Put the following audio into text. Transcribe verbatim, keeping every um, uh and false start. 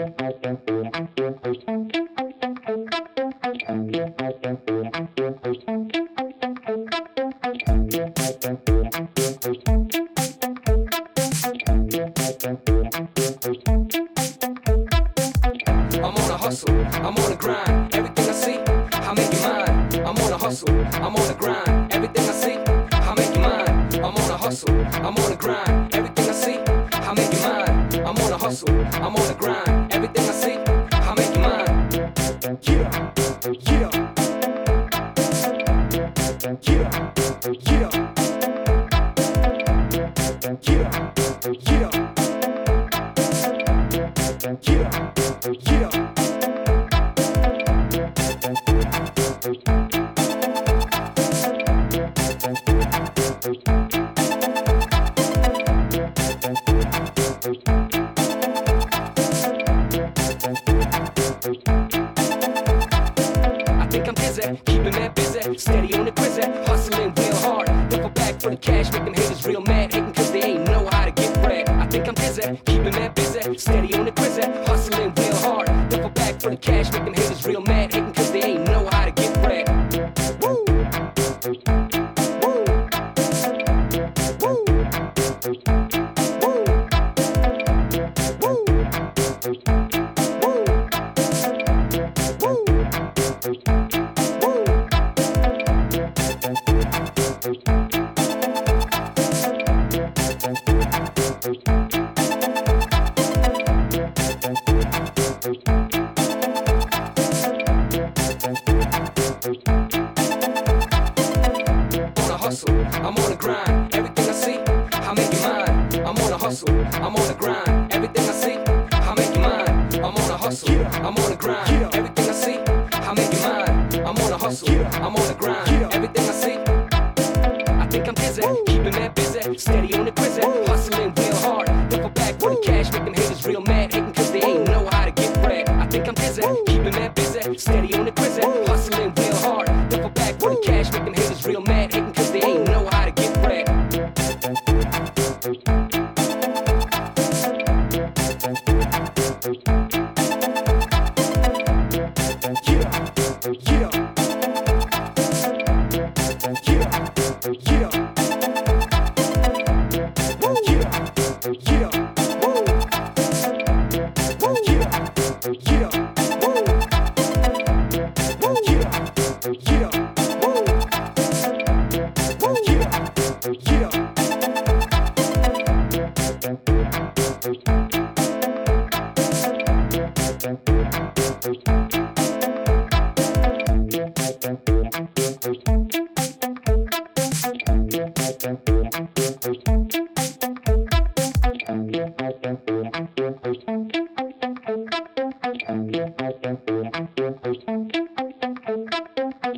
I'm on a hustle, I'm on a grind. Everything I see, I make it mine. I'm on a hustle, I'm on a grind. Everything I see, I make it mine. I'm on a hustle, I'm on a grind. Everything I see, I make it mine. I'm on a hustle, I'm on a grind. Everything I see, I make it mine. Yeah, yeah, yeah, yeah, yeah, yeah, yeah, yeah. I think I'm dizzy, keeping that busy, steady on the grizzly, hustling real hard. Duffel back for the cash, making haters real mad, hating cause they ain't know how to get bread. I think I'm dizzy, keeping that busy, steady on the grizzly, hustling real hard. Duffel back for the cash, making haters real mad, hating cause they ain't know how to get bread. Woo! Woo! Woo! Woo! Woo! I'm on a grind, everything I see, I make it mine. I'm on a hustle, I'm on a grind, everything I see, I make it mine. I'm on a hustle, I'm on a grind, everything I see, I make it mine. I'm on a hustle, I'm on a grind, everything I see. I think I'm dizzy, keeping that busy, steady on the grizzly, hustling real hard. Duffel back for the cash, making haters real mad, hating cause they ain't know how to get bread. I think I'm dizzy, keeping that busy, steady on the grizzly, hustling real hard. Duffel back for the cash, making haters real mad, hating cause they ain't know how to get bread. Yeah, yeah, yeah, yeah, woo, yeah, yeah, woo, woo, yeah, yeah, woo, woo, yeah, yeah, woo, woo, yeah, yeah.